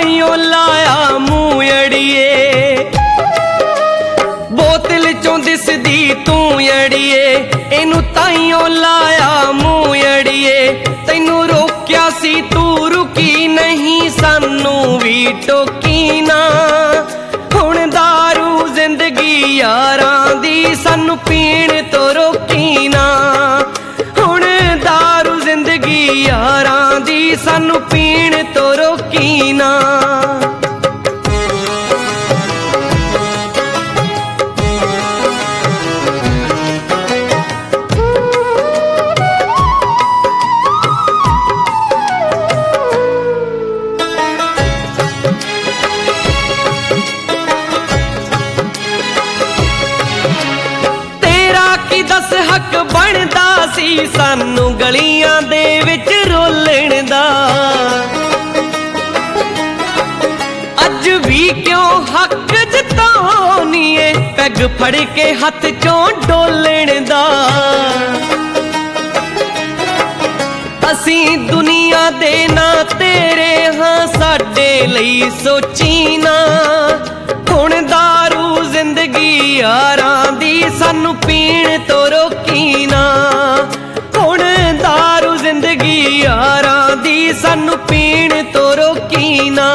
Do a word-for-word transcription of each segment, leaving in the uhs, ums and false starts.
ताइयों लाया मूंह अड़िए, बोतल चों दिसदी तू अड़िए, इनू ताइयों लाया मूंह अड़िए। तैनू रोक्या सी तू रुकी नहीं, सानू भी टोकी ना। हुण दारू जिंदगी यारां दी, सानू पीण तो रोकी ना। हुण दारू जिंदगी यारां दी, सानू पीण तो रोकी ना। दस हक बनदा सी सानू गलियां दे विच रोलण दा, अज भी क्यों हक जताउणीए, पैग फड़ के हथ चों डोलण दा। असीं दुनिया दे ना तेरे हां, साडे लई सोची ना। हुण दारू जिंदगी यारां दी, सानू पीण तो रोकी ना। हुण दारू जिंदगी यारां दी, सानू पीण तो रोकी ना।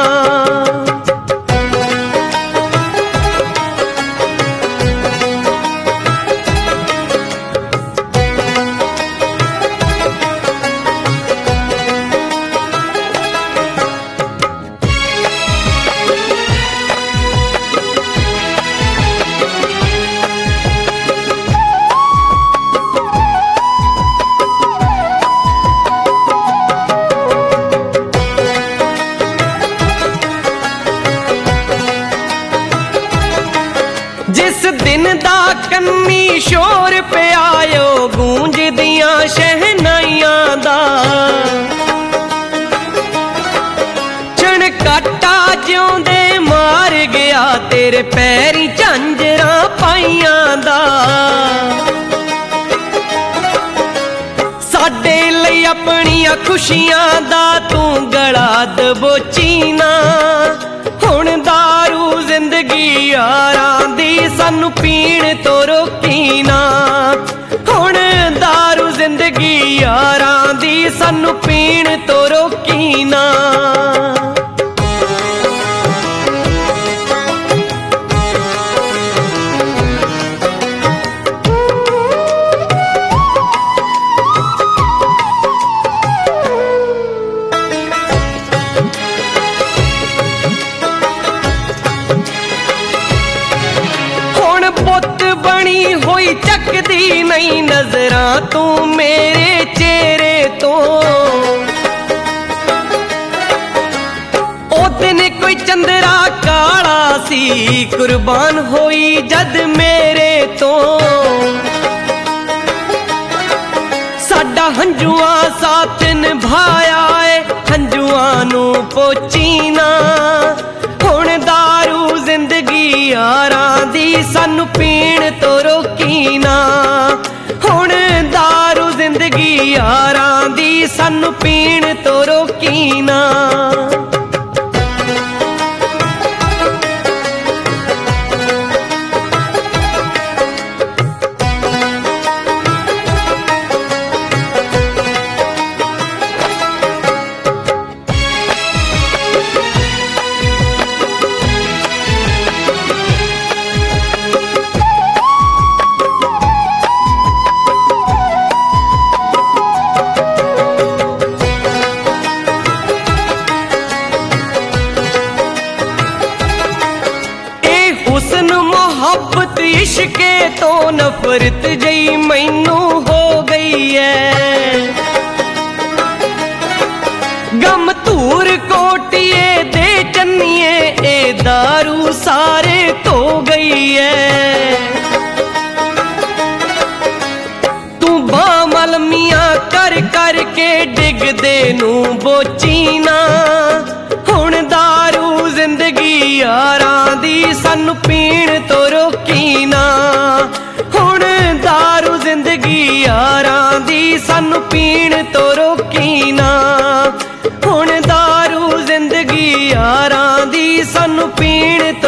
जिस दिन दा कन्नी शोर पे आयो, गूंज दियां शहनाइयां दा। झणकाटा ज्योंदे मार गया, तेरे पैरी झांजरां पाइयां दा। साडे लई अपनियां खुशियां दा, तू गला दबोची ना। हुण दारू जिंदगी यारां दी, सानू पीण तो रोकी ना। हुण दारू जिंदगी यारां दी, सानू पीण तो रोकी ना। बनी होई चकदी नहीं नजरां तू मेरे चेहरे तो। ओ दिन कोई चंदरा काला सी, कुर्बान होई जद मेरे तो। साडा हंजुआ साथ निभाया है, हंजुआ नू पोची ना। हुण दारू जिंदगी यारां दी, सानू पीण तो रोकी ना। हुण दारू जिंदगी यारां दी, सानू पीण तो रोकी ना। मोहब्बत इश्के तो नफरत जई मैनू हो गई है। गम धूर कोटिए दे चन्निए, ए दारू सारे तो गई है। तू बामल मियां कर कर के डिग दे नू बोची ना। हुण दारू जिंदगी यारां दी, सानू पीण तो रोकी ना। हुण दारू जिंदगी यारां दी, सानू पीण तो रोकी ना। हुण दारू जिंदगी यारां ਪੀਣ